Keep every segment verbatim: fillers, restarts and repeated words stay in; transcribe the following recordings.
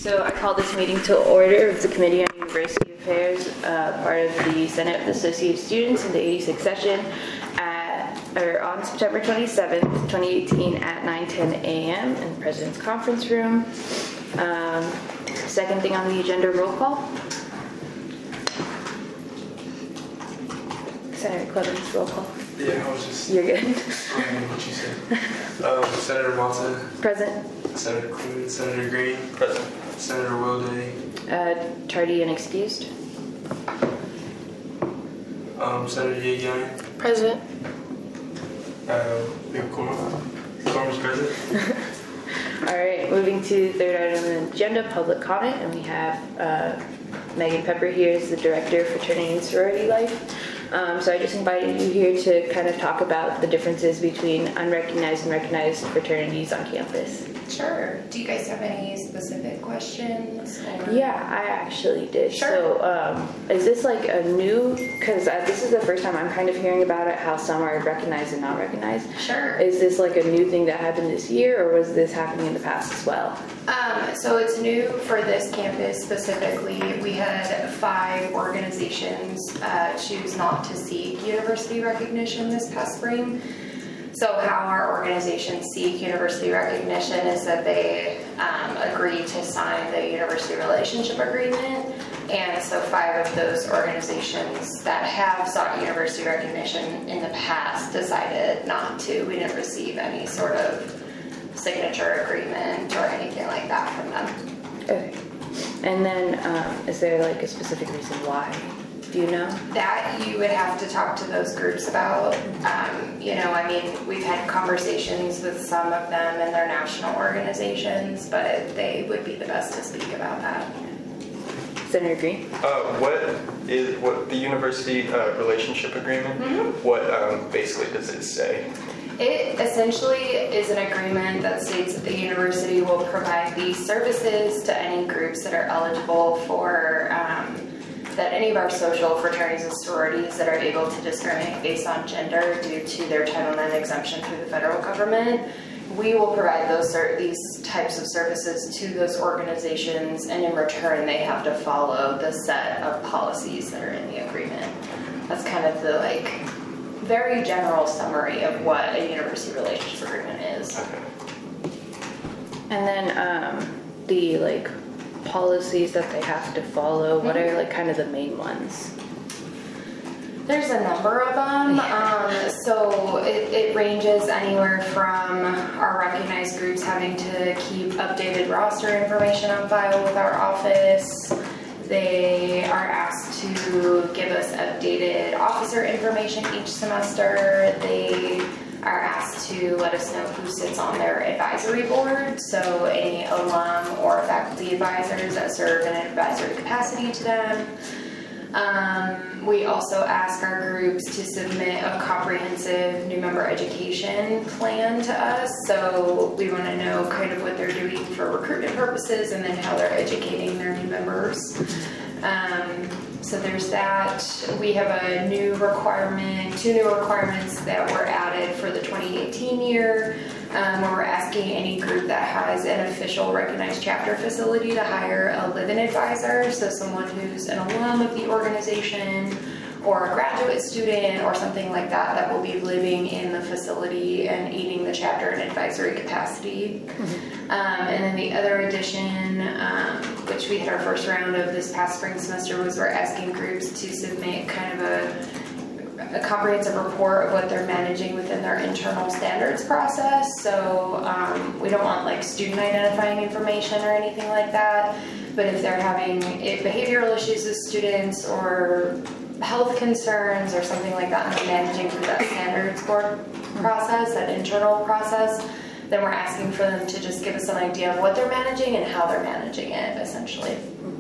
So I call this meeting to order of the Committee on University Affairs, uh, part of the Senate of the Associated Students in the eighty-sixth session at, or on September twenty-seventh, twenty eighteen at nine ten a m in the President's Conference Room. Um, second thing on the agenda, roll call. Senator Clemens, roll call. Yeah, I was just... You're good. What you said. Um, Senator Malta. Present. Senator Clute. Senator Green. Present. Senator Wilday. Uh, tardy and excused. Um, Senator Yegiani. Present. Uh, we have Quorum. Quorum is present. All right, moving to the third item on the agenda, public comment, and we have uh, Megan Pepper here as the Director of Fraternity and Sorority Life. Um, so I just invited you here to kind of talk about the differences between unrecognized and recognized fraternities on campus. Sure. Do you guys have any specific questions? Or? Yeah, I actually did. Sure. So um, is this like a new, because uh, this is the first time I'm kind of hearing about it, how some are recognized and not recognized. Sure. Is this like a new thing that happened this year, or was this happening in the past as well? Um, so it's new for this campus specifically. We had five organizations uh, choose not to seek university recognition this past spring. So how our organizations seek university recognition is that they um, agree to sign the university relationship agreement. And so five of those organizations that have sought university recognition in the past decided not to. We didn't receive any sort of signature agreement or anything like that from them. Okay. And then um, is there like a specific reason why? Do you know? That you would have to talk to those groups about. Um, you know, I mean, we've had conversations with some of them and their national organizations, but they would be the best to speak about that. Senator Green? Uh, what is what the university uh, relationship agreement? Mm-hmm. What um, basically does it say? It essentially is an agreement that states that the university will provide these services to any groups that are eligible for um, that any of our social fraternities and sororities that are able to discriminate based on gender due to their Title nine exemption through the federal government. We will provide those these types of services to those organizations, and in return they have to follow the set of policies that are in the agreement. That's kind of the like very general summary of what a university relationship agreement is. Okay. And then um, the like policies that they have to follow, what are like kind of the main ones? There's a number of them. Um, so it, it ranges anywhere from our recognized groups having to keep updated roster information on file with our office. They are asked to give us updated officer information each semester. They are asked to let us know who sits on their advisory board, so any alum or faculty advisors that serve in an advisory capacity to them. Um, we also ask our groups to submit a comprehensive new member education plan to us, so we want to know kind of what they're doing for recruitment purposes and then how they're educating their new members. Um, so there's that. We have a new requirement, two new requirements that were added for the twenty eighteen year, um, where we're asking any group that has an official recognized chapter facility to hire a live-in advisor, so someone who's an alum of the organization or a graduate student or something like that that will be living in the facility and aiding the chapter in advisory capacity. Mm-hmm. Um, and then the other addition, um, which we had our first round of this past spring semester, was we're asking groups to submit kind of a, a comprehensive report of what they're managing within their internal standards process. So um, we don't want like student identifying information or anything like that, but if they're having if behavioral issues with students or health concerns or something like that, and they're managing through that standards board process, that internal process, then we're asking for them to just give us an idea of what they're managing and how they're managing it, essentially.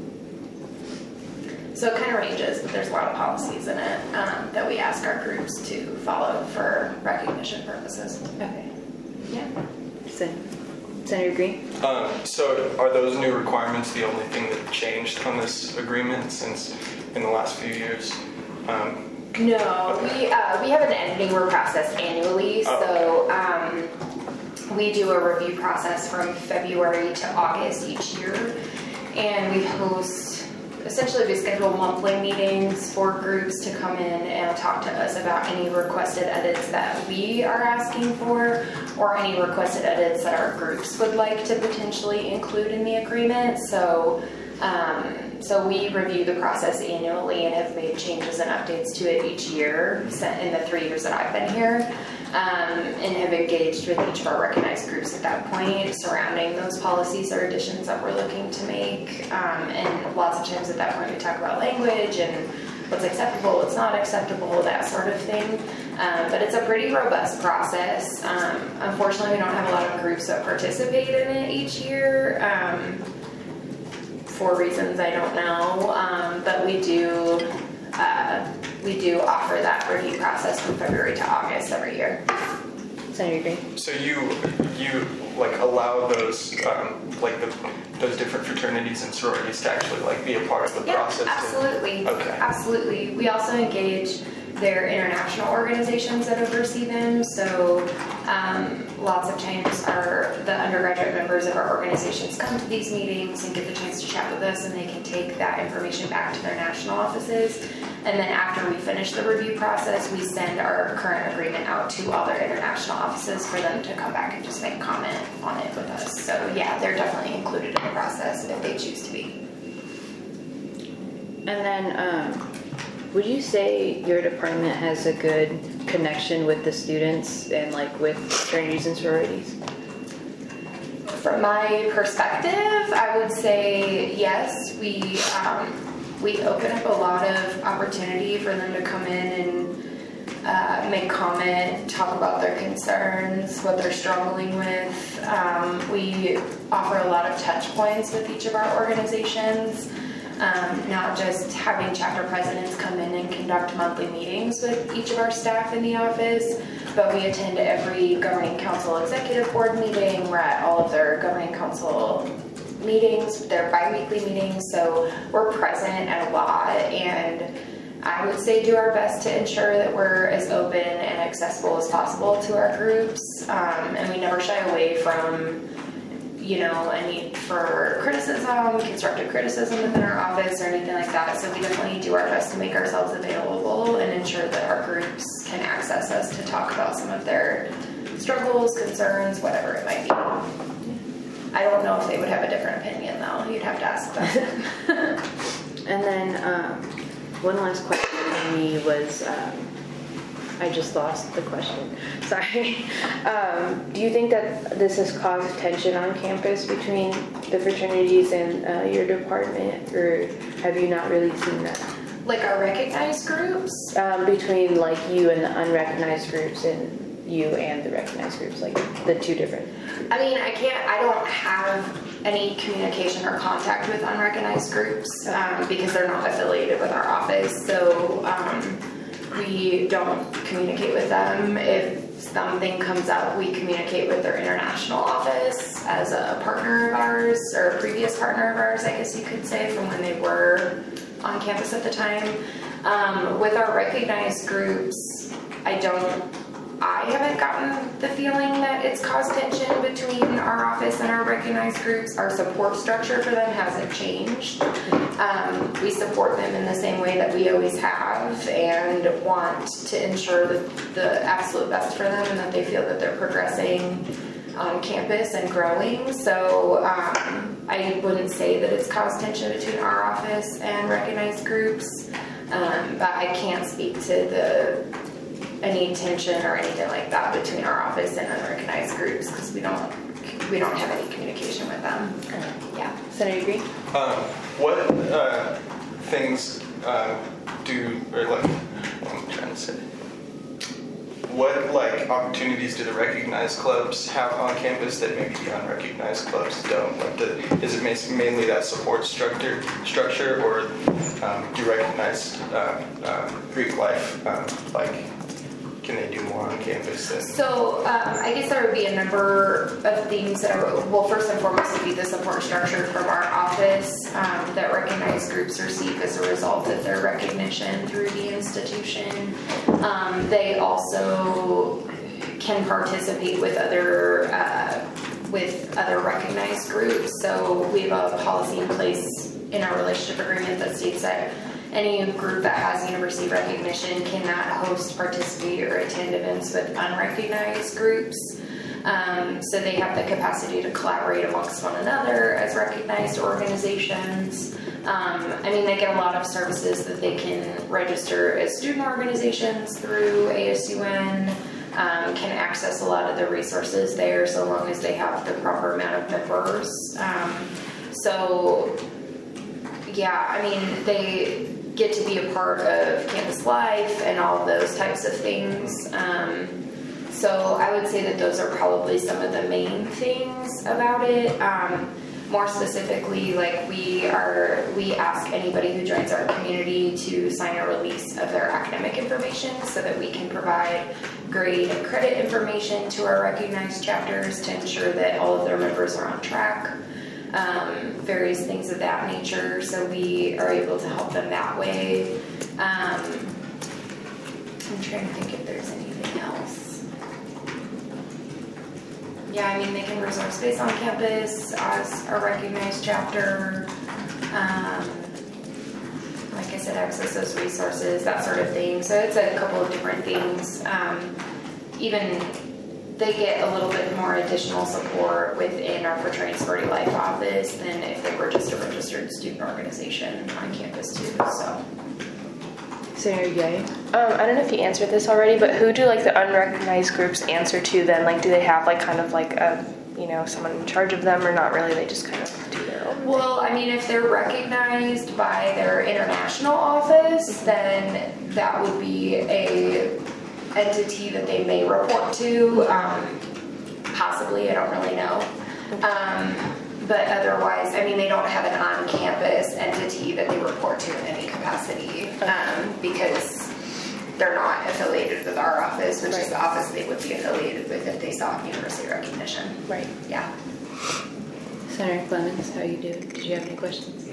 So it kind of ranges, but there's a lot of policies in it um, that we ask our groups to follow for recognition purposes. Okay. Yeah. Sen- Senator Green? Um, so are those new requirements the only thing that changed on this agreement since in the last few years? Um, no, we uh, we have an editing process annually, oh, so um, we do a review process from February to August each year. and we host, essentially we schedule monthly meetings for groups to come in and talk to us about any requested edits that we are asking for, or any requested edits that our groups would like to potentially include in the agreement. So, um, so we review the process annually and have made changes and updates to it each year in the three years that I've been here. Um, and have engaged with each of our recognized groups at that point surrounding those policies or additions that we're looking to make. Um, and lots of times at that point we talk about language and what's acceptable, what's not acceptable, that sort of thing. Um, but it's a pretty robust process. Um, unfortunately, we don't have a lot of groups that participate in it each year um, for reasons I don't know. Um, but we do uh, we do offer that review process from February to August every year. Senator Green? So you, you like allow those, um, like the, those different fraternities and sororities to actually like be a part of the Yeah, process? absolutely. Too? Okay. Absolutely. We also engage their international organizations that oversee them. So um, lots of times our the undergraduate members of our organizations come to these meetings and get the chance to chat with us, and they can take that information back to their national offices. And then after we finish the review process, we send our current agreement out to all their international offices for them to come back and just make comment on it with us. So yeah, they're definitely included in the process if they choose to be. And then, um, would you say your department has a good connection with the students and like with fraternities and sororities? From my perspective, I would say yes. We um, we open up a lot of opportunity for them to come in and uh, make comment, talk about their concerns, what they're struggling with. Um, we offer a lot of touch points with each of our organizations. Um, not just having chapter presidents come in and conduct monthly meetings with each of our staff in the office, but we attend every governing council executive board meeting. We're at all of their governing council meetings, their bi-weekly meetings, so we're present at a lot, and I would say do our best to ensure that we're as open and accessible as possible to our groups, um, and we never shy away from you know, a need for criticism, constructive criticism within our office or anything like that. So we definitely do our best to make ourselves available and ensure that our groups can access us to talk about some of their struggles, concerns, whatever it might be. I don't know if they would have a different opinion though. You'd have to ask them. And then um, one last question for me was, um, I just lost the question. Sorry. Um, do you think that this has caused tension on campus between the fraternities and uh, your department, or have you not really seen that? Like our recognized groups? Um, between like you and the unrecognized groups, and you and the recognized groups, like the two different. I mean, I can't, I don't have any communication or contact with unrecognized groups um, because they're not affiliated with our office. So, um, we don't communicate with them. If something comes up, we communicate with their international office as a partner of ours, or a previous partner of ours, I guess you could say, from when they were on campus at the time. Um, with our recognized groups, I don't, I haven't gotten the feeling that it's caused tension between our office and our recognized groups. Our support structure for them hasn't changed. Um, we support them in the same way that we always have and want to ensure the, the absolute best for them and that they feel that they're progressing on campus and growing. So um, I wouldn't say that it's caused tension between our office and recognized groups, um, but I can't speak to the any tension or anything like that between our office and unrecognized groups because we don't we don't have any communication with them. Yeah. Senator Green? Um, what uh, things uh, do, or like, what am I trying to say? What like opportunities do the recognized clubs have on campus that maybe the unrecognized clubs don't? Like, the, is it mainly that support structure, structure, or um, do recognized uh, uh, Greek life um, like? Can they do more on campus? Than so um, I guess there would be a number of things that are, well, first and foremost would be the support structure from our office um, that recognized groups receive as a result of their recognition through the institution. Um, they also can participate with other uh, with other recognized groups. So we have a policy in place in our relationship agreement that states that any group that has university recognition cannot host, participate, or attend events with unrecognized groups. Um, so they have the capacity to collaborate amongst one another as recognized organizations. Um, I mean, they get a lot of services that they can register as student organizations through A S U N, um, can access a lot of the resources there so long as they have the proper amount of members. Um, so, yeah, I mean, they get to be a part of campus life and all of those types of things. Um, so I would say that those are probably some of the main things about it. Um, more specifically, like we are, we ask anybody who joins our community to sign a release of their academic information so that we can provide grade and credit information to our recognized chapters to ensure that all of their members are on track. Um, various things of that nature, so we are able to help them that way. Um, I'm trying to think if there's anything else. Yeah, I mean, they can reserve space on campus as a recognized chapter. Um, like I said, access those resources, that sort of thing. So it's a couple of different things. Um, even they get a little bit more additional support within our Fraternity Sorority Life office than if they were just a registered student organization on campus too. So, Senator Gay? Um, I don't know if you answered this already, but who do like the unrecognized groups answer to then? Like, do they have like kind of like a, you know, someone in charge of them or not really? They just kind of do their own well, I mean, if they're recognized by their international office, then that would be a entity that they may report to, um, possibly, I don't really know. Um, but otherwise, I mean, they don't have an on-campus entity that they report to in any capacity, um, because they're not affiliated with our office, which right. is the office they would be affiliated with if they sought university recognition. Right. Yeah. Senator Clemens, how you doing? Did you have any questions?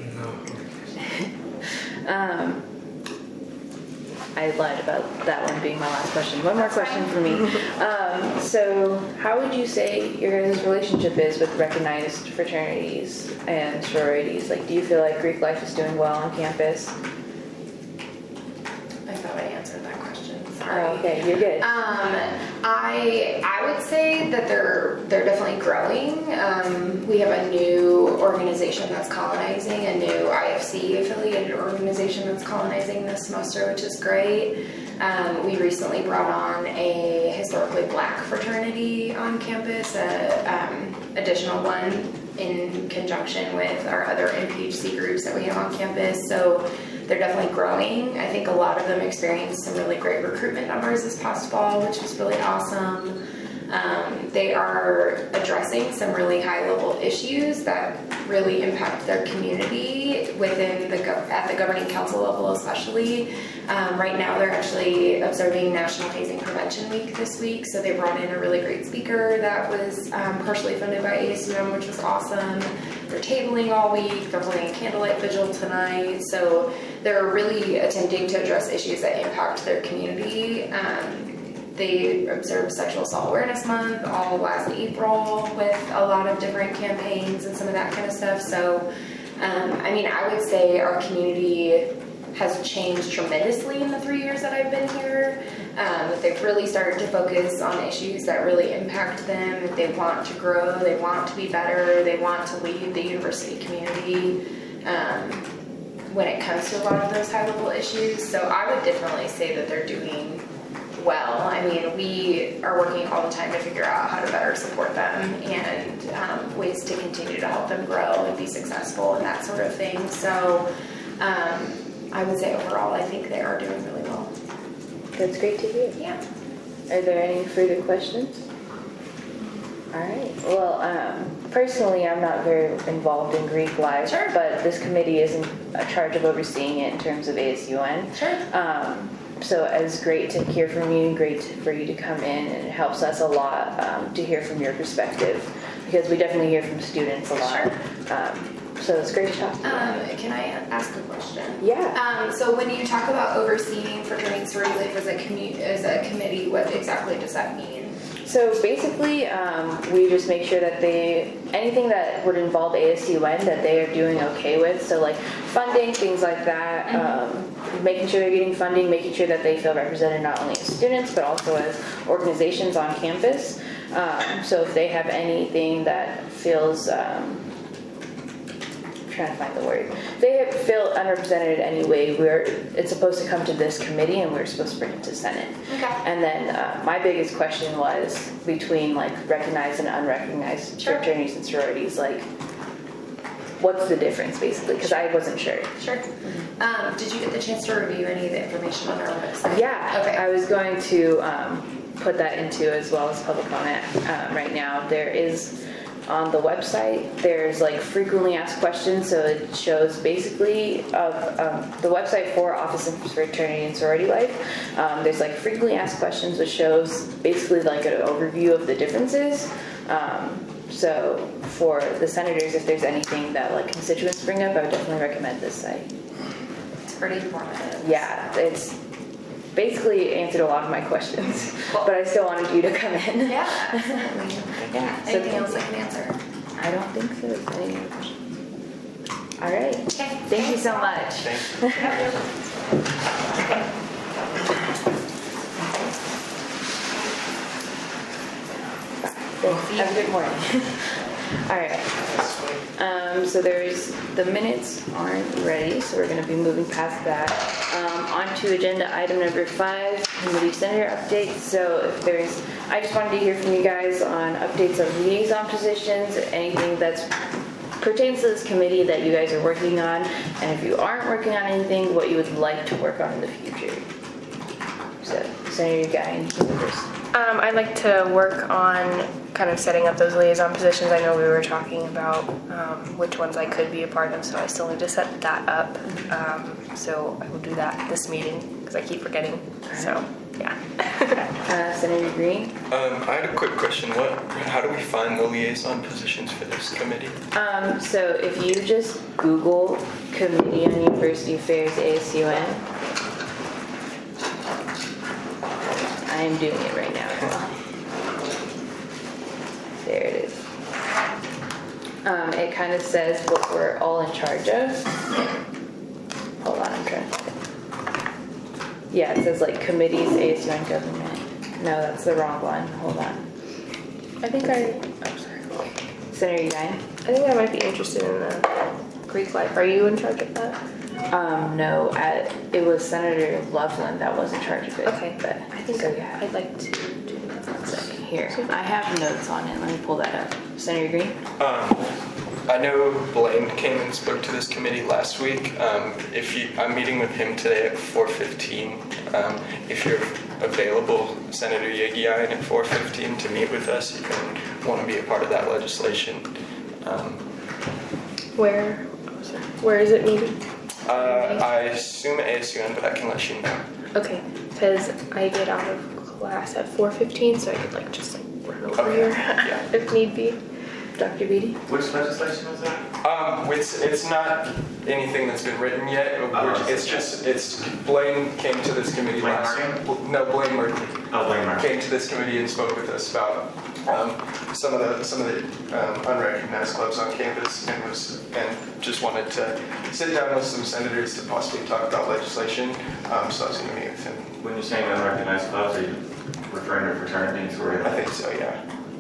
No. um, I lied about that one being my last question. One more question for me. Um, so how would you say your guys' relationship is with recognized fraternities and sororities? Like, do you feel like Greek life is doing well on campus? I thought I answered that question. Sorry. Oh, okay, you're good. Um, I I would say that they're they're definitely growing. Um, we have a new organization that's colonizing, a new I F C affiliated organization that's colonizing this semester, which is great. Um, we recently brought on a historically black fraternity on campus, a um, additional one in conjunction with our other N P H C groups that we have on campus. So they're definitely growing. I think a lot of them experienced some really great recruitment numbers this past fall, which was really awesome. Um, they are addressing some really high-level issues that really impact their community within the at the governing council level, especially. Um, right now, they're actually observing National Hazing Prevention Week this week, so they brought in a really great speaker that was um, partially funded by A S U M, which was awesome. They're tabling all week. They're holding a candlelight vigil tonight, so they're really attempting to address issues that impact their community. Um, They observed Sexual Assault Awareness Month all last April with a lot of different campaigns and some of that kind of stuff. So, um, I mean, I would say our community has changed tremendously in the three years that I've been here. Um, they've really started to focus on issues that really impact them. They want to grow. They want to be better. They want to lead the university community um, when it comes to a lot of those high-level issues. So I would definitely say that they're doing well. I mean, we are working all the time to figure out how to better support them and um, ways to continue to help them grow and be successful and that sort of thing. So um, I would say overall, I think they are doing really well. That's great to hear. Yeah. Are there any further questions? All right. Well, um, personally, I'm not very involved in Greek life, Sure. but this committee is in charge of overseeing it in terms of A S U N. Sure. Um, So it's great to hear from you, great for you to come in, and it helps us a lot um, to hear from your perspective, because we definitely hear from students a lot. Sure. Um, so it's great to talk to you. Um, can I ask a question? Yeah. Um, so when you talk about overseeing fraternity sorority life as a commu- as a committee, what exactly does that mean? So basically, um, we just make sure that they, anything that would involve A S U N that they are doing okay with. So like funding, things like that, mm-hmm. um, making sure they're getting funding, making sure that they feel represented not only as students, but also as organizations on campus. Um, so if they have anything that feels, um, trying to find the word. They feel unrepresented in any way. We're it's supposed to come to this committee, and we're supposed to bring it to Senate. Okay. And then uh, my biggest question was between like recognized and unrecognized Sure. fraternities and sororities. Like, what's the difference, basically? Because I wasn't sure. Sure. Um, did you get the chance to review any of the information on our website? Yeah. Okay. I was going to um, put that into as well as public comment uh, right now. There is. On the website, there's like frequently asked questions, so it shows basically of um, the website for Office of Fraternity and Sorority Life. Um, there's like frequently asked questions, which shows basically like an overview of the differences. Um, so for the senators, if there's anything that like constituents bring up, I would definitely recommend this site. It's pretty informative. Yeah, it's basically answered a lot of my questions, but I still wanted you to come in. Yeah, absolutely. Yeah. So Anything else I can answer? I don't think so. Is there any other questions? All right. Okay. Thank you so much. Thanks. Have a good morning. All right. Um, so there's, the minutes aren't ready, so we're going to be moving past that. Um, on to agenda item number five, committee senator updates. So if there's, I just wanted to hear from you guys on updates of liaison positions, anything that's pertains to this committee that you guys are working on, and if you aren't working on anything, what you would like to work on in the future. So, Senator Guy, you can go first. Um, I'd like to work on kind of setting up those liaison positions. I know we were talking about um, which ones I could be a part of, so I still need to set that up. Um, so I will do that this meeting because I keep forgetting. So, yeah. Uh, Senator Green? Um, I had a quick question. What? How do we find the liaison positions for this committee? Um, so if you just Google Committee on University Affairs A S U N, I am doing it right now as well. There it is. Um, it kind of says what we're all in charge of. Hold on, I'm trying to. Yeah, it says like committees, A S U N government. No, that's the wrong one. Hold on. I think I, I'm sorry. Senator Guy? I think I might be interested in the Greek life. Are you in charge of that? Um, no, at, it was Senator Loveland that was in charge of it. Okay. But I think so, I, yeah. I'd like to do that. One second here. I have notes on it. Let me pull that up. Senator Green? Um, I know Blaine came and spoke to this committee last week. Um, if you, I'm meeting with him today at four fifteen. Um, if you're available, Senator Yegiine at four fifteen to meet with us, you can want to be a part of that legislation. Um, Where? Oh, sorry. Where is it needed? uh, I assume A S U N, but I can let you know. Okay, because I get out of class at four fifteen, so I could like just like run over Okay, here yeah. if need be. Doctor Beatty? Which legislation was that? Um, it's it's not anything that's been written yet. Oh, it's just it's Blaine came to this committee Blaine last. Murphy? No, Blaine Murphy. Oh, Blaine Murphy. Came to this committee and spoke with us about um, some of the some of the um, unrecognized clubs on campus, and was and just wanted to sit down with some senators to possibly talk about legislation. Um, so I was going to meet with him. When you're saying unrecognized clubs, are you referring to fraternities or? I think so, yeah.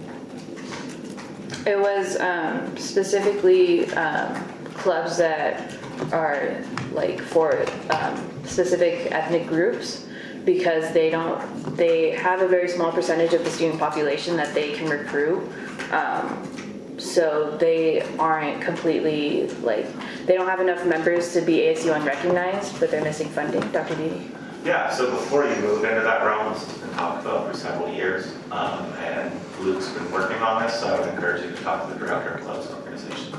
It was um, specifically um, clubs that are like for um, specific ethnic groups, because they don't, they have a very small percentage of the student population that they can recruit. Um, so they aren't completely like, they don't have enough members to be A S U unrecognized, but they're missing funding. Doctor Beatty? Yeah, so before you move into that realm, this has been talked about for several years, um, and Luke's been working on this, so I would encourage you to talk to the director of clubs and organizations.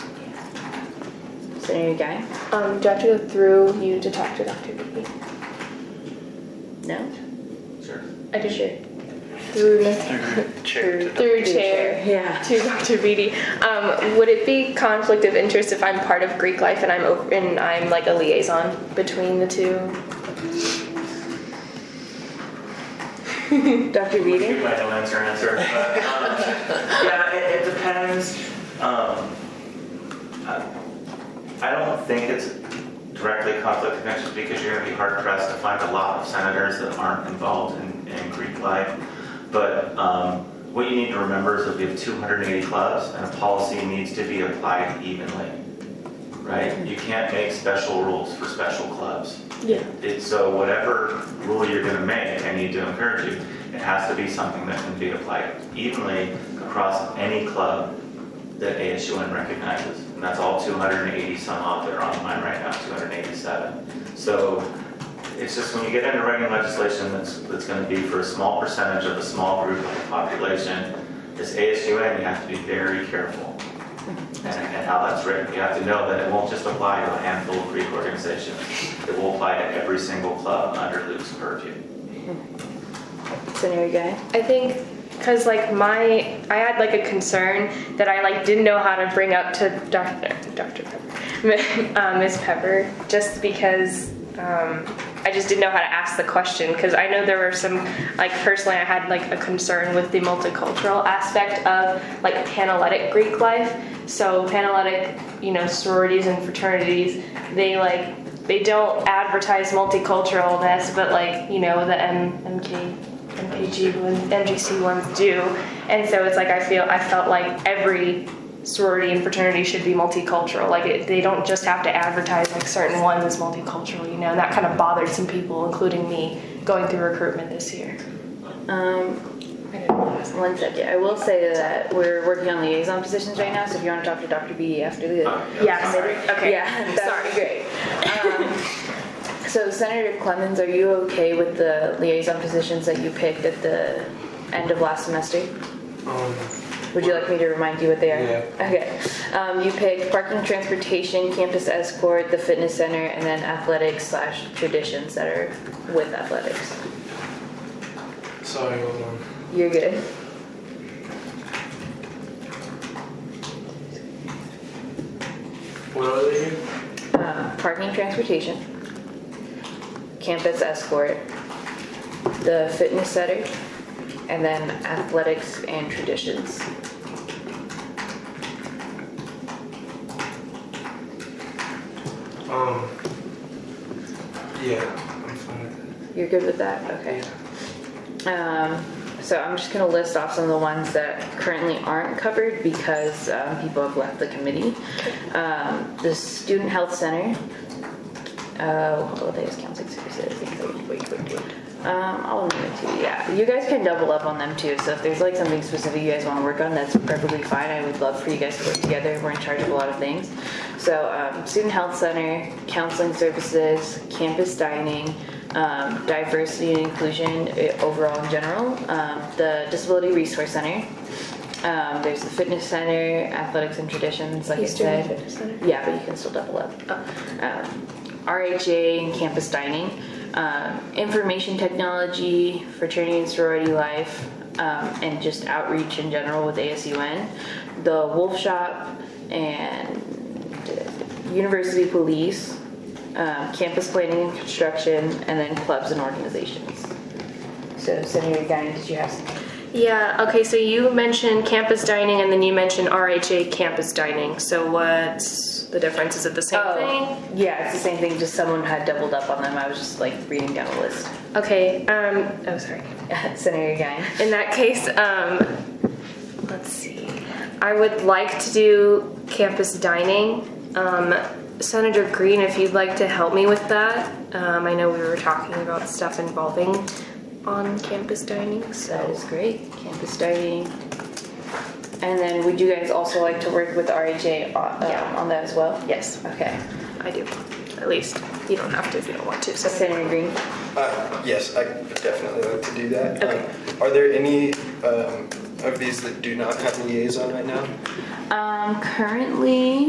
Senator Guy? Um, do I have to go through you to talk to Doctor Beatty? No? Sure. I do. Sure. Through me. Chair to the- Through chair. Yeah. To Doctor Beatty. Um, would it be conflict of interest if I'm part of Greek life and I'm over, and I'm like a liaison between the two? Doctor Give Reeder? my no answer answer. But, um, yeah, it, it depends. Um, I, I don't think it's directly conflict of interest because you're going to be hard pressed to find a lot of senators that aren't involved in, in Greek life. But um, what you need to remember is that we have two hundred eighty clubs and a policy needs to be applied evenly, right? You can't make special rules for special clubs. Yeah. It, so whatever rule you're going to make, I need to encourage you, it has to be something that can be applied evenly across any club that A S U N recognizes. And that's all two hundred eighty some odd that are on mine right now, two hundred eighty-seven. So it's just when you get into writing legislation that's, that's going to be for a small percentage of a small group of the population, as A S U N, you have to be very careful. And, and how that's written. You have to know that it won't just apply to a handful of Greek organizations. It will apply to every single club under Luke's purview. Senator Guy? I think because like my I had like a concern that I like didn't know how to bring up to Doctor Doctor Pepper, uh, Miz Pepper, just because um, I just didn't know how to ask the question. Because I know there were some like personally I had like a concern with the multicultural aspect of like Panhellenic Greek life. So Panhellenic, you know, sororities and fraternities, they like they don't advertise multiculturalness, but like you know the M- MK. M K G ones, M G C ones do, and so it's like I feel I felt like every sorority and fraternity should be multicultural. Like it, they don't just have to advertise like certain ones as multicultural, you know. And that kind of bothered some people, including me, going through recruitment this year. Um, one second. I will say that we're working on liaison positions right now, so if you want to talk to Doctor B after the Oh, Yeah, sorry. okay. yeah, that Sorry. would be great. Um, So Senator Clemens, are you okay with the liaison positions that you picked at the end of last semester? Um, Would you like me to remind you what they are? Yeah. Okay. Um, you picked parking, transportation, campus escort, the fitness center, and then athletics slash traditions that are with athletics. sorry, hold on. You're good. What are they again? Uh, parking, transportation, campus escort, the fitness center, and then athletics and traditions. Um, yeah, I'm fine with that. You're good with that? Okay. Um, so I'm just going to list off some of the ones that currently aren't covered because um, people have left the committee. Um, the Student Health Center. Uh, holidays, counseling services. Wait, wait, wait. Um, I'll name it too. Yeah, you guys can double up on them too. So if there's like something specific you guys want to work on, that's perfectly fine. I would love for you guys to work together. We're in charge of a lot of things. So um, Student Health Center, counseling services, campus dining, um, diversity and inclusion uh, overall in general, um, the Disability Resource Center. Um, there's the fitness center, athletics and traditions, like He's I doing said. the fitness center? Yeah, but you can still double up. Um, R H A and campus dining, um, information technology, fraternity and sorority life, um, and just outreach in general with A S U N, the Wolf Shop, and University Police, um, campus planning and construction, and then clubs and organizations. So, Senator Guyan, did you have something? Yeah, okay, so you mentioned campus dining and then you mentioned R H A campus dining. So what's the difference? Is it the same thing? Yeah, it's the same thing, just someone had doubled up on them. I was just like reading down the list. Okay, um, oh, sorry. Senator Guyan. In that case, um, let's see. I would like to do campus dining. Um, Senator Green, if you'd like to help me with that. Um, I know we were talking about stuff involving on campus dining, so. That is great. Campus dining. And then would you guys also like to work with R H A on, um, Yeah. on that as well? Yes, Okay. I do. At least. You don't have to if you don't want to. So Senator Green? Uh, yes, I would definitely like to do that. Okay. Um, are there any um, of these that do not have a liaison right now? Um, currently,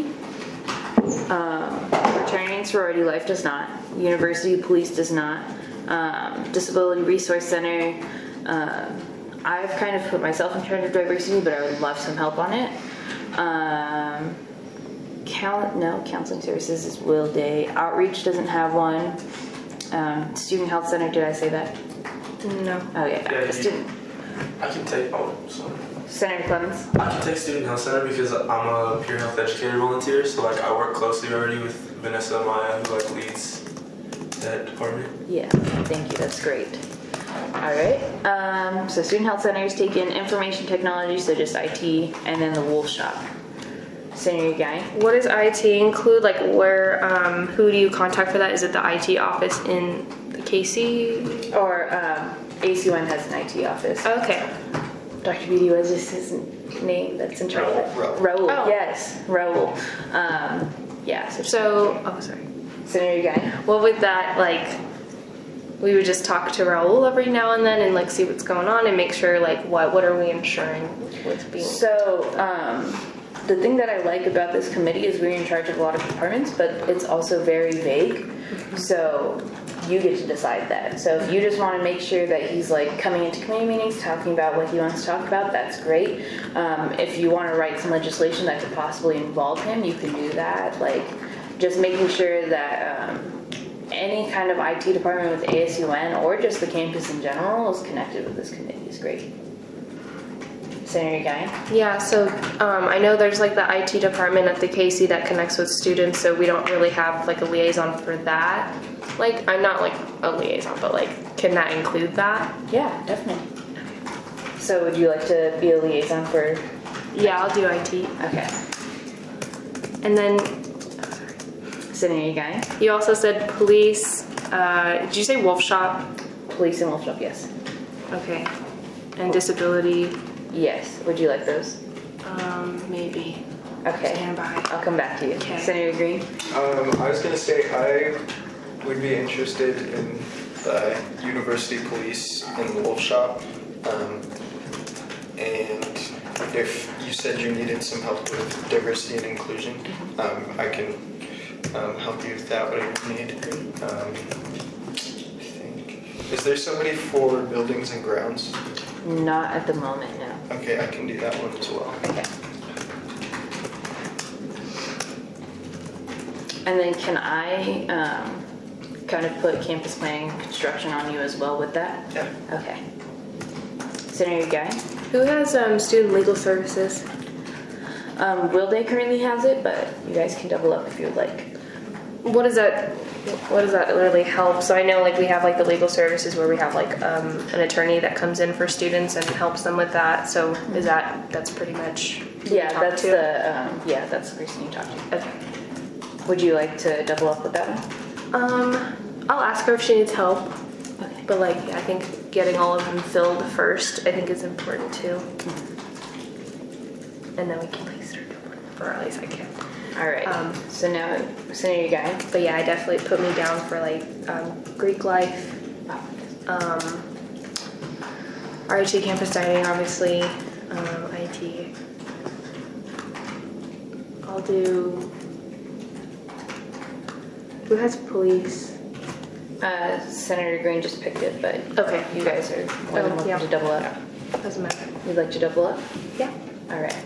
um, fraternity and sorority life does not. University Police does not. Um, Disability Resource Center. Um, I've kind of put myself in charge of diversity, but I would love some help on it. Um, count, no, counseling services is Will Day. Outreach doesn't have one. Um, Student Health Center, did I say that? No. Oh, yeah, Yeah, you- student, I can take, oh, sorry. Senator Clemens. I can take Student Health Center because I'm a peer health educator volunteer, so like I work closely already with Vanessa and Maya, who like leads that department. Yeah, thank you, that's great. All right, um, so Student Health Center is taking information technology, so just I T, and then the Wolf Shop. Senator Guy? What does I T include? Like where, um, who do you contact for that? Is it the I T office in the K C? Or, um, A C one has an I T office. Okay. Doctor Beatty, was this his name that's in charge of it? Raul. Raul, Oh. yes, Raul. Um, yeah, so. So, oh, sorry. Senator Guy? Well, with that, like, we would just talk to Raul every now and then and like see what's going on and make sure like what what are we ensuring with being. So, um, the thing that I like about this committee is we're in charge of a lot of departments, but it's also very vague. So you get to decide that. So if you just want to make sure that he's like coming into committee meetings, talking about what he wants to talk about, that's great. Um, if you want to write some legislation that could possibly involve him, you can do that. Like just making sure that um, any kind of I T department with A S U N or just the campus in general is connected with this committee is great. Senator Guy? Yeah, so um, I know there's like the I T department at the K C that connects with students, so we don't really have like a liaison for that. Like, I'm not like a liaison, but like, can that include that? Yeah, definitely. So would you like to be a liaison for, Yeah, I'll do I T. okay, And then Senator Guy? you also said police. Uh, did you say Wolf Shop? Police and Wolf Shop, yes. Okay. And disability. Yes, would you like those? Um, maybe. Okay, Stand by. I'll come back to you. Okay. Senator Green? Um, I was gonna say I would be interested in the university police and the Wolf Shop. Um, and if you said you needed some help with diversity and inclusion, um, I can um, help you with that, whatever you need. Um, I think. Is there somebody for buildings and grounds? Not at the moment, no. Okay, I can do that one as well. Okay. And then can I um, kind of put campus planning and construction on you as well with that? Yeah. Okay. Senator Guy? Who has um, student legal services? Um, Will Day currently has it, but you guys can double up if you would like. What does that? What does that really help? So I know like we have like the legal services where we have like um, an attorney that comes in for students and helps them with that. So is that that's pretty much who you Yeah, talk that's to? the um, yeah, that's the person you talk to. Okay. Would you like to double up with that one? Um, I'll ask her if she needs help. Okay. But like I think getting all of them filled first, I think is important too. And then we can like start doing, or at least I can. All right. Um, so now, Senator Guy. But yeah, I definitely put me down for like um, Greek life, um, R H A campus dining, obviously, um, I T. I'll do. Who has police? Uh, Senator Green just picked it, but Okay. you guys are more than Oh, welcome yeah. to double up. Doesn't matter. You'd like to double up? Yeah. All right.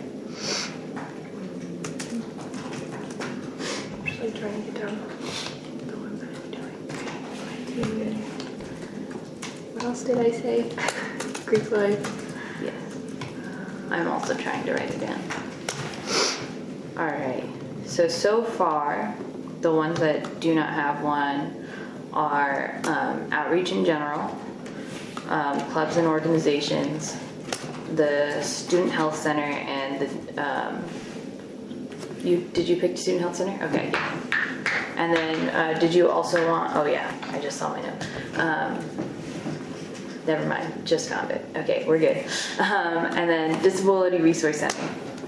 I'm just like trying to get down the ones I'm doing. I T. What else did I say? Greek life. Yes. I'm also trying to write it down. All right. So, so far, the ones that do not have one are um, outreach in general, um, clubs and organizations, the Student Health Center, and the, um, you, did you pick Student Health Center? Okay. And then, uh, did you also want, oh yeah, I just saw my note. Um, never mind, just found it. Okay, we're good. Um, and then Disability Resource Center.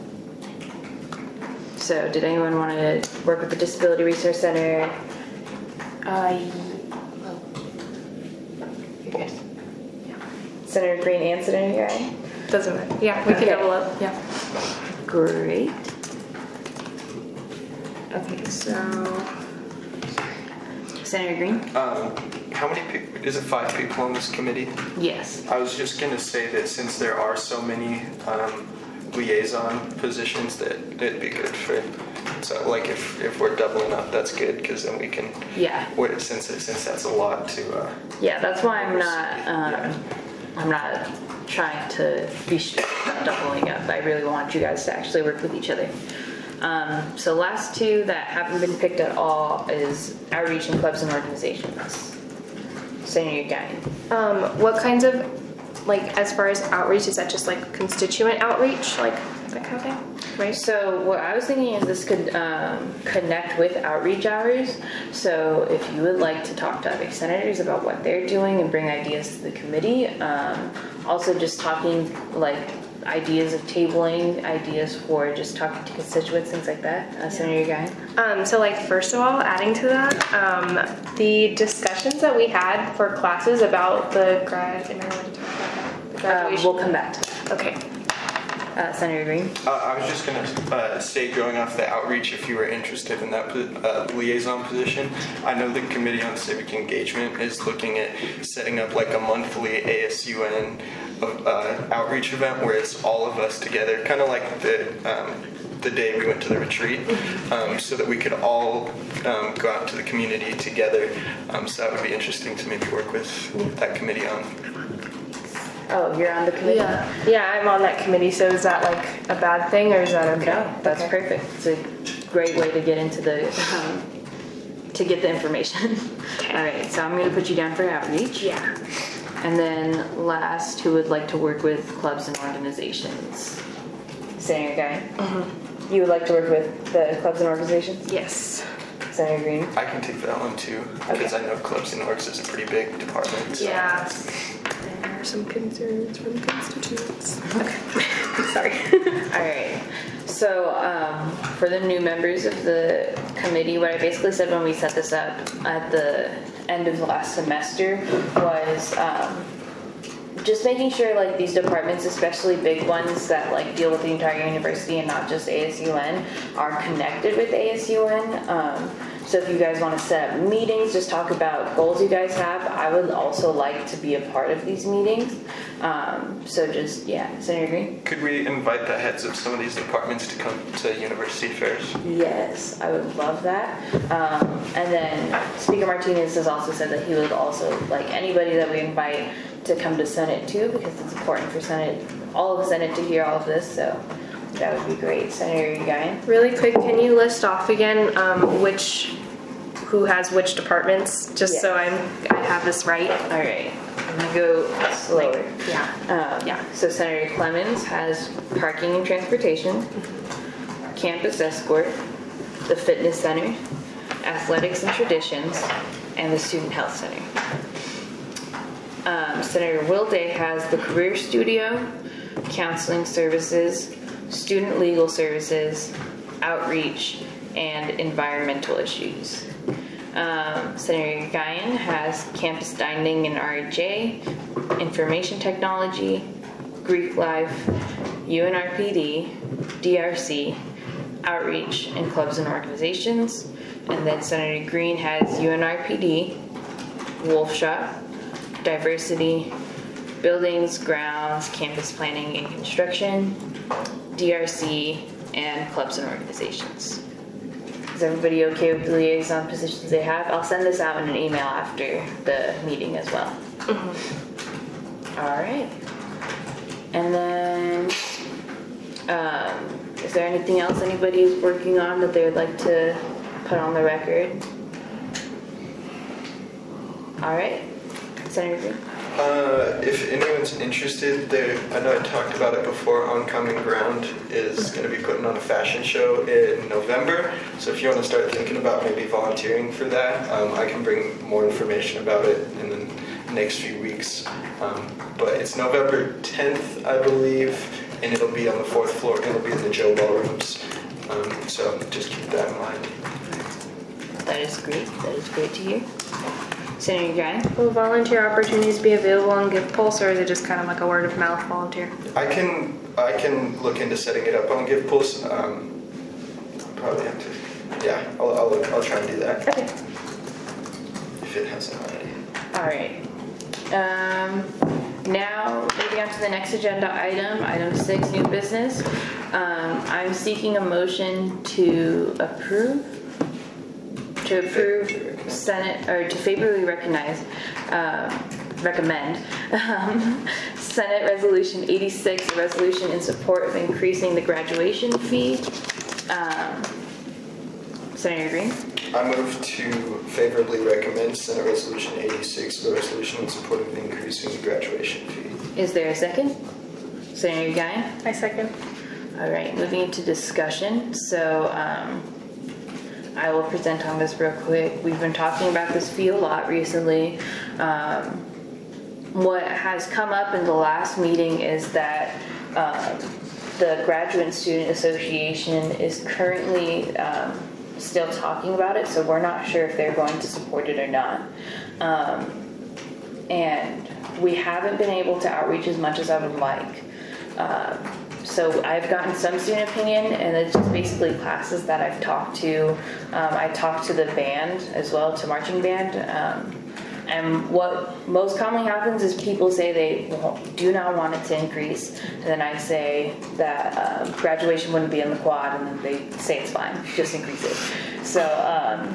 So did anyone want to work with the Disability Resource Center? Uh, oh. You're good. Senator Green and Senator Guy? Doesn't matter. Yeah, we can Okay. double up. Yeah. Great. Okay, so Senator Green? Um, how many people, is it five people on this committee? Yes. I was just gonna say that since there are so many um, liaison positions, that it'd be good for so like if, if we're doubling up, that's good because then we can. Yeah. Wait, since it, since that's a lot to. Uh, Yeah, that's why I'm not, um, Yeah. I'm not trying to be strict about doubling up. I really want you guys to actually work with each other. Um, so last two that haven't been picked at all is outreach and clubs and organizations. Senator Guy. Um, what kinds of, like, as far as outreach, is that just like constituent outreach, like that kind of thing, right? So what I was thinking is this could um, connect with outreach hours. So if you would like to talk to other senators about what they're doing and bring ideas to the committee, um, also just talking like ideas of tabling, ideas for just talking to constituents, things like that. Uh, Senator Guy. Um, so like, first of all, adding to that, um, the discussions that we had for classes about the grad, am I allowed to talk about that? The Um, graduation? we'll come back to that. Okay. Uh, Senator Green. Uh, I was just going to uh, say, going off the outreach, if you were interested in that uh, liaison position, I know the Committee on Civic Engagement is looking at setting up like a monthly A S U N uh, outreach event where it's all of us together, kind of like the um, the day we went to the retreat, um, so that we could all um, go out to the community together. Um, so that would be interesting to maybe work with that committee on. Oh, you're on the committee? Yeah. Yeah, I'm on that committee, so is that like a bad thing or is that okay? No, that's Okay. perfect. It's a great way to get into the, um, to get the information. All right, so I'm going to put you down for outreach. Yeah. And then last, who would like to work with clubs and organizations? Senator Guy? Mm-hmm. You would like to work with the clubs and organizations? Yes. Senator Green? I can take that one too, because Okay. I know clubs and orgs is a pretty big department. So. Yeah. There are some concerns from constituents. Okay. Sorry. All right. So um, for the new members of the committee, what I basically said when we set this up at the end of last semester was um, just making sure like these departments, especially big ones that like deal with the entire university and not just A S U N, are connected with A S U N. Um, so if you guys want to set up meetings, just talk about goals you guys have. I would also like to be a part of these meetings. Um, so just, yeah, Senator Green? Could we invite the heads of some of these departments to come to university fairs? Yes, I would love that. Um, and then Speaker Martinez has also said that he would also like anybody that we invite to come to Senate too, because it's important for Senate, all of the Senate to hear all of this. So that would be great. Senator Guyan? Really quick, can you list off again um, which, who has which departments, just so I'm, I have this right? All right. I'm gonna go slower. Yeah. Um, Yeah. So Senator Clemens has parking and transportation, campus escort, the fitness center, athletics and traditions, and the student health center. Um, Senator Wilday has the career studio, counseling services, student legal services, outreach, and environmental issues. Um, Senator Guyan has campus dining and R H A, information technology, Greek life, U N R P D, D R C, outreach, and clubs and organizations. And then Senator Green has U N R P D, Wolf Shop, diversity, buildings, grounds, campus planning and construction, D R C, and clubs and organizations. Is everybody okay with the liaison positions they have? I'll send this out in an email after the meeting as well. Mm-hmm. All right. And then, um, is there anything else anybody is working on that they would like to put on the record? All right. Senator Green? Uh, if anyone's interested, there, I know I talked about it before, Oncoming Ground is going to be putting on a fashion show in November. So if you want to start thinking about maybe volunteering for that, um, I can bring more information about it in the next few weeks. Um, but it's November tenth, I believe, and it'll be on the fourth floor. It'll be in the Joe Ballrooms. Um, so just keep that in mind. That is great. That is great to hear. Senator Guyan? Will volunteer opportunities be available on GivePulse, or is it just kind of like a word of mouth volunteer? I can I can look into setting it up on GivePulse. Um, probably have to. Yeah, I'll I'll, look, I'll try and do that. Okay. If it hasn't already. All right. Um, now, moving on to the next agenda item, item six, new business. Um, I'm seeking a motion to approve, to approve Senate, or to favorably recognize, um, recommend, um, Senate Resolution eighty-six, a resolution in support of increasing the graduation fee. Um, Senator Green? I move to favorably recommend Senate Resolution eighty-six, a resolution in support of increasing the graduation fee. Is there a second? Senator Guyan? I second. All right, moving into discussion. So um, I will present on this real quick. We've been talking about this fee a lot recently. Um, what has come up in the last meeting is that um, the Graduate Student Association is currently um, still talking about it, so we're not sure if they're going to support it or not. Um, and we haven't been able to outreach as much as I would like. Um, so I've gotten some student opinion, and it's just basically classes that I've talked to. Um, I talked to the band as well, to marching band. Um, and what most commonly happens is people say they won't, do not want it to increase. And then I say that uh, graduation wouldn't be in the quad, and then they say it's fine, just increase it. So um,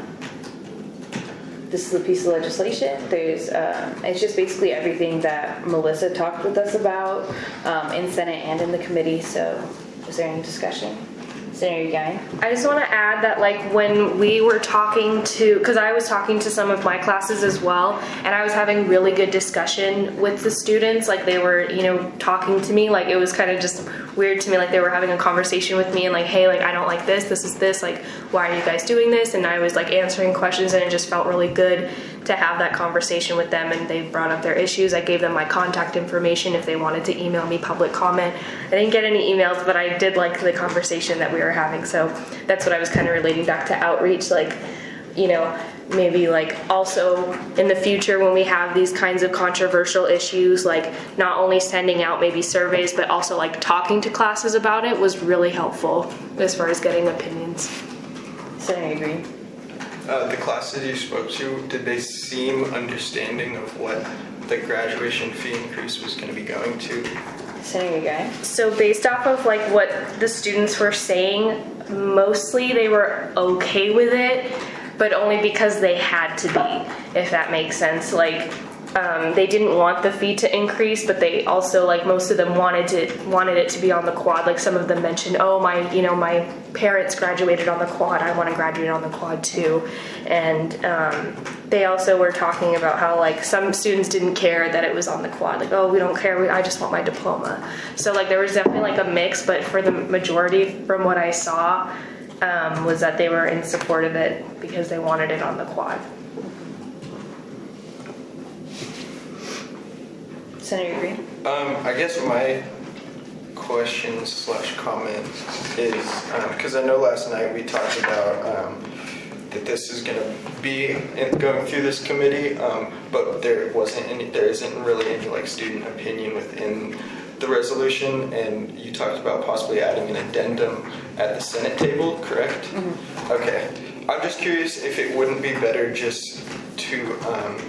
this is a piece of legislation. There's, um, it's just basically everything that Melissa talked with us about um, in Senate and in the committee. So is there any discussion? Senator Guyan? I just want to add that, like, when we were talking to, because I was talking to some of my classes as well, and I was having really good discussion with the students. Like, they were, you know, talking to me. Like, it was kind of just weird to me. Like, they were having a conversation with me and like, hey, like, I don't like this. This is this. Like, why are you guys doing this? And I was like answering questions, and it just felt really good to have that conversation with them. And they brought up their issues. I gave them my contact information if they wanted to email me public comment. I didn't get any emails, but I did like the conversation that we were having. So that's what I was kind of relating back to outreach. Like, you know, maybe like also in the future when we have these kinds of controversial issues, like not only sending out maybe surveys, but also like talking to classes about it was really helpful as far as getting opinions. Senator Green? Uh, the classes you spoke to, did they seem understanding of what the graduation fee increase was going to be going to? Senator Guy? So based off of like what the students were saying, mostly they were okay with it, but only because they had to be, if that makes sense. Like, um, they didn't want the fee to increase, but they also, like, most of them wanted to wanted it to be on the quad. Like, some of them mentioned, oh, my, you know, my parents graduated on the quad. I want to graduate on the quad too. And um, they also were talking about how, like, some students didn't care that it was on the quad. Like, oh, we don't care. We, I just want my diploma. So, like, there was definitely like a mix, but for the majority, from what I saw, um, was that they were in support of it because they wanted it on the quad. Senator Green? Um, I guess my question slash comment is, because um, I know last night we talked about um, that this is going to be in, going through this committee, um, but there wasn't any, there isn't really any like student opinion within the resolution, and you talked about possibly adding an addendum at the Senate table, correct? Mm-hmm. Okay. I'm just curious if it wouldn't be better just to um,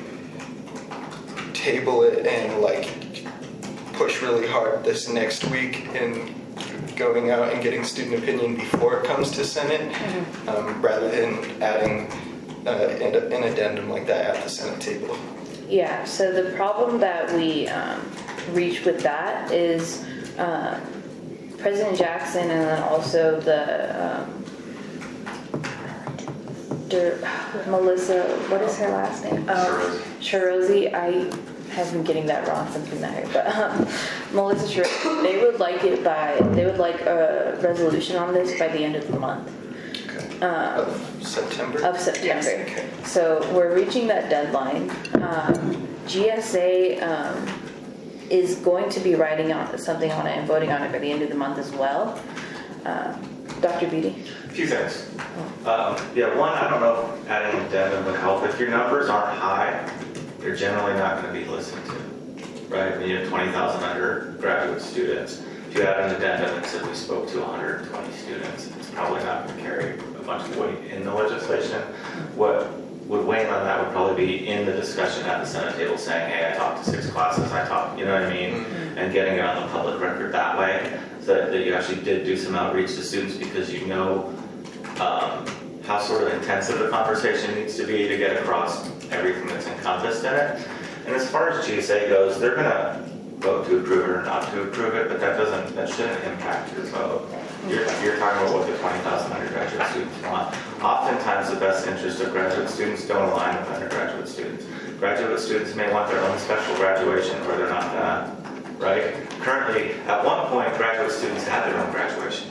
table it and like push really hard this next week in going out and getting student opinion before it comes to Senate, mm-hmm. um, rather than adding uh, an addendum like that at the Senate table. Yeah, so the problem that we um, reach with that is uh, President Jackson and then also the um, Der, Melissa, what is her last name? Um, Shirozi. I have been getting that wrong since we met her, but um, Melissa Shirozi, they would like it by, they would like a resolution on this by the end of the month. Okay. Um, of September? Of September. Yes. Okay. So we're reaching that deadline. Um, G S A um, is going to be writing on something on it and voting on it by the end of the month as well. Um, Doctor Beatty? A few things. Um, yeah, one, I don't know if adding an addendum would help. If your numbers aren't high, you're generally not going to be listened to, right? When you have twenty thousand undergraduate students, if you add an addendum that said we spoke to one hundred twenty students, it's probably not going to carry a bunch of weight in the legislation. What would weigh in on that would probably be in the discussion at the Senate table saying, hey, I talked to six classes, I talked, you know what I mean? Mm-hmm. And getting it on the public record that way, so that, that you actually did do some outreach to students because you know um, how sort of intensive the conversation needs to be to get across everything that's encompassed in it. And as far as G S A goes, they're gonna vote to approve it or not to approve it, but that doesn't, that shouldn't impact your vote. You're, you're talking about what the twenty thousand undergraduate students want. Oftentimes, the best interest of graduate students don't align with undergraduate students. Graduate students may want their own special graduation where they're not gonna, right? Currently, at one point, graduate students had their own graduation.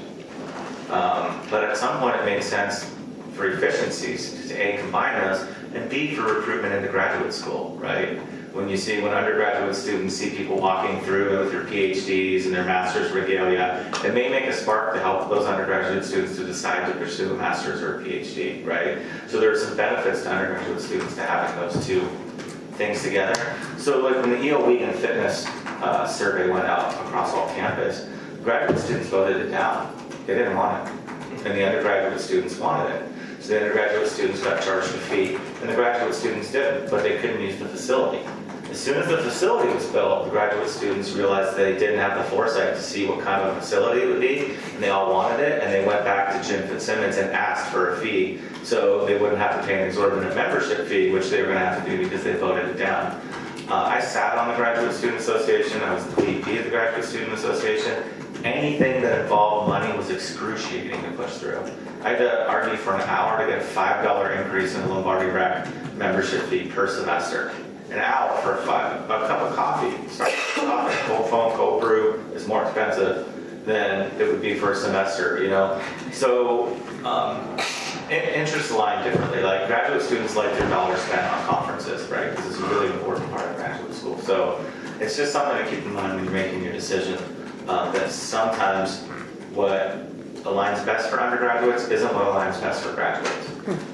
Um, but at some point, it made sense for efficiencies to A, combine those, and B, for recruitment into graduate school, right? When you see, when undergraduate students see people walking through with their P H Ds and their master's regalia, it may make a spark to help those undergraduate students to decide to pursue a master's or a P H D, right? So there are some benefits to undergraduate students to having those two things together. So like when the E O Wiegand Fitness uh, survey went out across all campus, graduate students voted it down. They didn't want it. And the undergraduate students wanted it. So the undergraduate students got charged a fee, and the graduate students didn't, but they couldn't use the facility. As soon as the facility was built, the graduate students realized they didn't have the foresight to see what kind of a facility it would be, and they all wanted it, and they went back to Jim Fitzsimmons and asked for a fee, so they wouldn't have to pay an exorbitant membership fee, which they were going to have to do because they voted it down. Uh, I sat on the Graduate Student Association. I was the V P of the Graduate Student Association. Anything that involved money was excruciating to push through. I had to argue for an hour to get a five dollar increase in the Lombardi Rec membership fee per semester. An hour for a, five, a cup of coffee. Starbucks, cold foam, cold brew is more expensive than it would be for a semester, you know? So um, interests align differently. Like graduate students like their dollars spent on conferences, right? Because it's a really important part of graduate school. So it's just something to keep in mind when you're making your decision. Um, that sometimes what aligns best for undergraduates isn't what aligns best for graduates.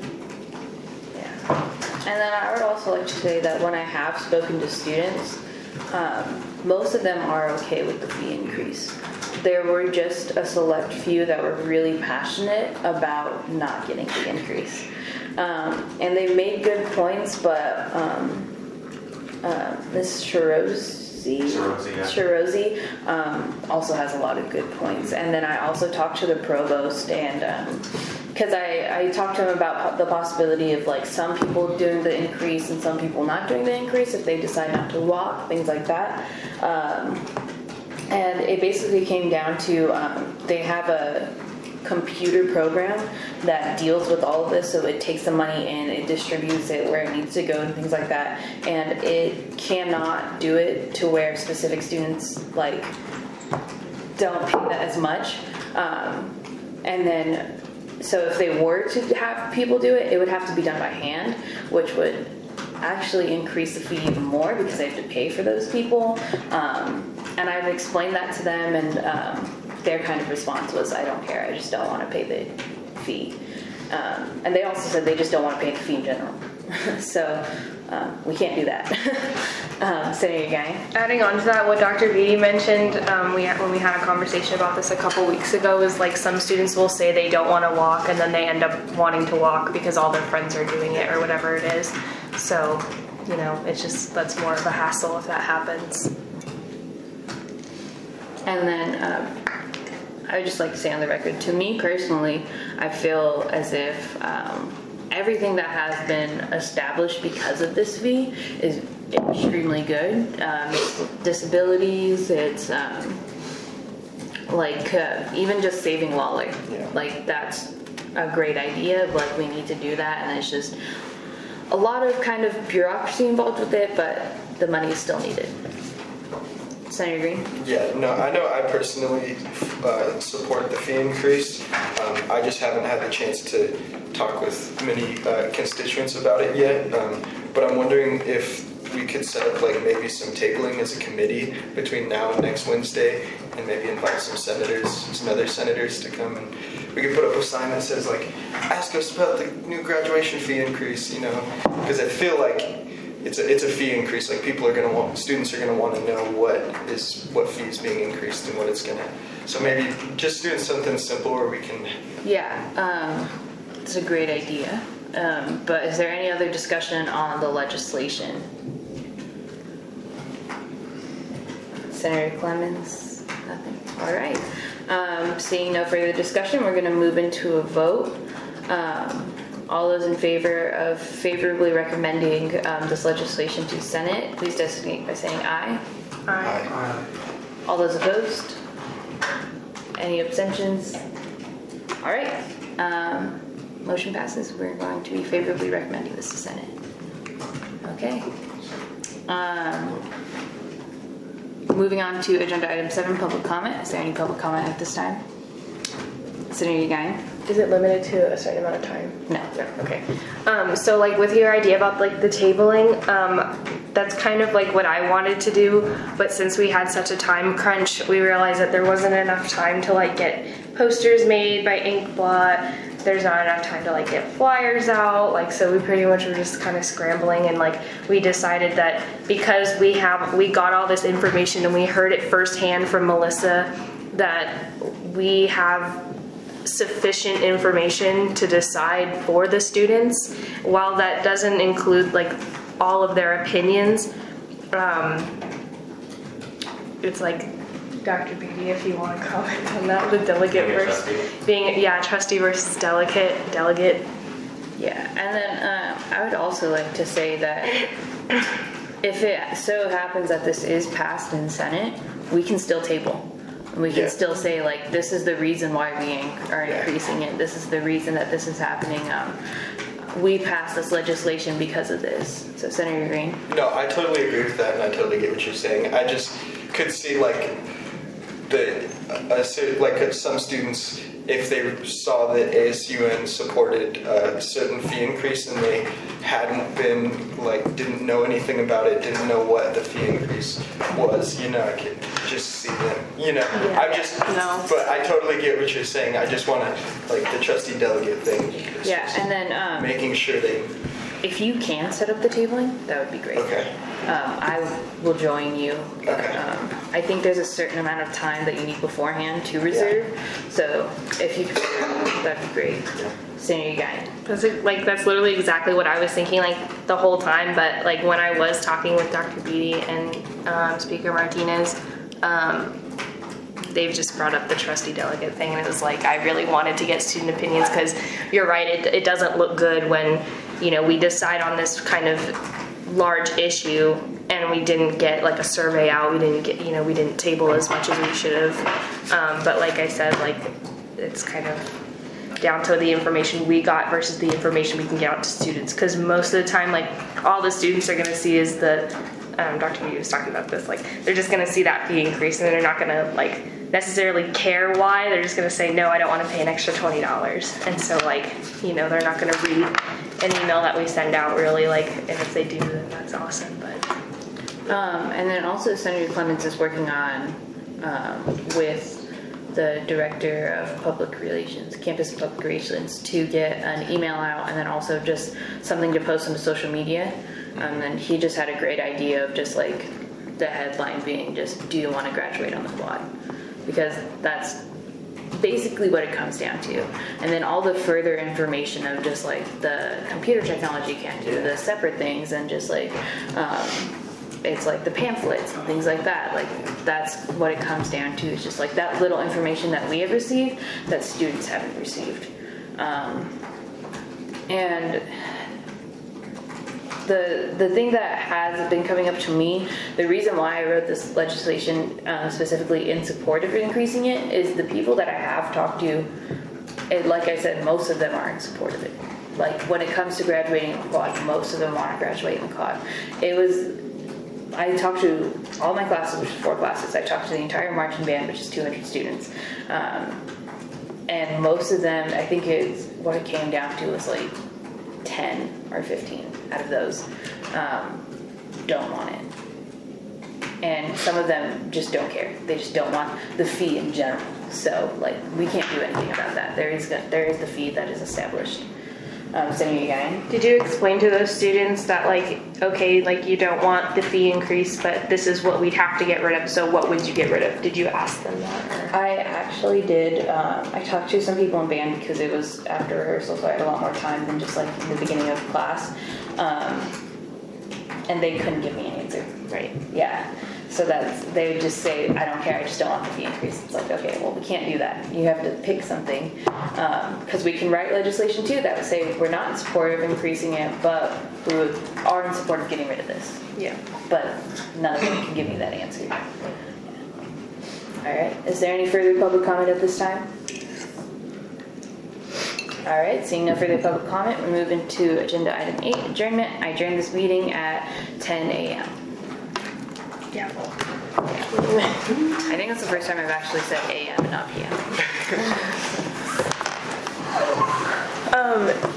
Yeah. And then I would also like to say that when I have spoken to students, um, most of them are okay with the fee increase. There were just a select few that were really passionate about not getting the increase. Um, and they made good points, but um, uh, Miz Shiroz, Shirozi, yeah. Shirozi um, also has a lot of good points. And then I also talked to the provost, and because um, I, I talked to him about the possibility of like some people doing the increase and some people not doing the increase if they decide not to walk, things like that. Um, and it basically came down to um, they have a computer program that deals with all of this, so it takes the money and it distributes it where it needs to go and things like that, and it cannot do it to where specific students like don't pay that as much, um, and then so if they were to have people do it, it would have to be done by hand, which would actually increase the fee even more because they have to pay for those people, um, and I've explained that to them, and um, their kind of response was, I don't care, I just don't want to pay the fee. Um, and they also said they just don't want to pay the fee in general. So um, we can't do that. um, Senator Gang? Adding on to that, what Doctor Beatty mentioned um, we had, when we had a conversation about this a couple weeks ago is like some students will say they don't want to walk and then they end up wanting to walk because all their friends are doing it or whatever it is. So, you know, it's just, that's more of a hassle if that happens. And then um, I would just like to say on the record, to me personally, I feel as if um, everything that has been established because of this fee is extremely good. Um, it's disabilities, it's um, like uh, even just saving Lawler. Yeah. Like that's a great idea. Like we need to do that, and it's just a lot of kind of bureaucracy involved with it, but the money is still needed. Senator Green? Yeah, no, I know I personally uh, support the fee increase. Um, I just haven't had the chance to talk with many uh, constituents about it yet. Um, but I'm wondering if we could set up like maybe some tabling as a committee between now and next Wednesday, and maybe invite some senators, some other senators to come, and we could put up a sign that says like, ask us about the new graduation fee increase, you know, because I feel like It's a it's a fee increase. Like people are gonna want, students are gonna want to know what is what fee is being increased and what it's gonna. So maybe just doing something simple where we can. Yeah, um, it's a great idea. Um, but is there any other discussion on the legislation? Senator Clemens? Nothing. All right. Um, seeing no further discussion, we're going to move into a vote. Um, all those in favor of favorably recommending um, this legislation to Senate, please designate by saying aye. Aye. Uh, All those opposed? Any abstentions? All right. Um, motion passes. We're going to be favorably recommending this to Senate. Okay. Um, moving on to agenda item seven, public comment. Is there any public comment at this time? Senator Guine? Is it limited to a certain amount of time? No. No, okay. Um, so like with your idea about like the tabling, um, that's kind of like what I wanted to do, but since we had such a time crunch, we realized that there wasn't enough time to like get posters made by Inkblot. There's not enough time to like get flyers out, like so we pretty much were just kind of scrambling, and like we decided that because we have we got all this information and we heard it firsthand from Melissa that we have sufficient information to decide for the students. While that doesn't include like all of their opinions, um, it's like Doctor Beatty, if you want to comment on that, the delegate Being a versus trustee. being yeah trustee versus delegate delegate. Yeah, and then um, I would also like to say that if it so happens that this is passed in Senate, we can still table. We can Yeah. still say, like, this is the reason why we inc- are Yeah. increasing it. This is the reason that this is happening. Um, we passed this legislation because of this. So, Senator Green? No, I totally agree with that, and I totally get what you're saying. I just could see like the uh, so, like uh, some students, if they saw that A S U N supported a certain fee increase and they hadn't been like didn't know anything about it, didn't know what the fee increase was, you know, I could just see them, you know. Yeah. I'm just, No. but I totally get what you're saying. I just want to like the trustee delegate thing. It's Yeah, just and then um, making sure they. if you can set up the tabling, that would be great. Okay. Um, I will join you. Okay. Um, I think there's a certain amount of time that you need beforehand to reserve. So, if you could, that'd be great. Senator Guine? That's like that's literally exactly what I was thinking like the whole time. But like when I was talking with Doctor Beatty and um, Speaker Martinez, um, they've just brought up the trustee delegate thing, and it was like I really wanted to get student opinions because you're right. It it doesn't look good when you know we decide on this kind of large issue and we didn't get like a survey out. We didn't get you know we didn't table as much as we should have. Um, but like I said, like it's kind of down to the information we got versus the information we can get out to students, because most of the time like all the students are going to see is the um, Doctor Meade was talking about this, like they're just going to see that fee increase and they're not going to like necessarily care why. They're just going to say no, I don't want to pay an extra twenty dollars, and so like you know they're not going to read an email that we send out really, like, and if they do then that's awesome. But Um, and then also Senator Clemens is working on um, with the Director of Public Relations, Campus and Public Relations, to get an email out and then also just something to post on the social media. Um, and he just had a great idea of just like the headline being just, do you want to graduate on the quad? Because that's basically what it comes down to. And then all the further information of just like the computer technology can do, the separate things, and just like, um, it's like the pamphlets and things like that. Like that's what it comes down to. It's just like that little information that we have received that students haven't received. Um, and the the thing that has been coming up to me, the reason why I wrote this legislation uh, specifically in support of increasing it, is the people that I have talked to, and like I said, most of them are in support of it. Like when it comes to graduating in quad, most of them want to graduate in quad. It was, I talked to all my classes, which is four classes. I talked to the entire marching band, which is two hundred students. Um, and most of them, I think it's, what it came down to was like ten or fifteen out of those um, don't want it. And some of them just don't care. They just don't want the fee in general. So like we can't do anything about that. There is there is the fee that is established. um, Centennial Union. Did you explain to those students that like, okay, like you don't want the fee increase, but this is what we'd have to get rid of, so what would you get rid of? Did you ask them that? Or? I actually did, um, I talked to some people in band because it was after rehearsal, so I had a lot more time than just like in the beginning of class. Um, and they couldn't give me an answer. Right. Yeah. So that's, they would just say, I don't care, I just don't want the fee increase. It's like, okay, well, we can't do that. You have to pick something. Because um, we can write legislation too that would say we're not in support of increasing it, but we would, are in support of getting rid of this. Yeah. But none of them can give me that answer. Yeah. All right. Is there any further public comment at this time? All right. Seeing no further public comment, we move into agenda item eight, adjournment. I adjourn this meeting at ten a.m. Yeah. I think that's the first time I've actually said a m and not p m. Um,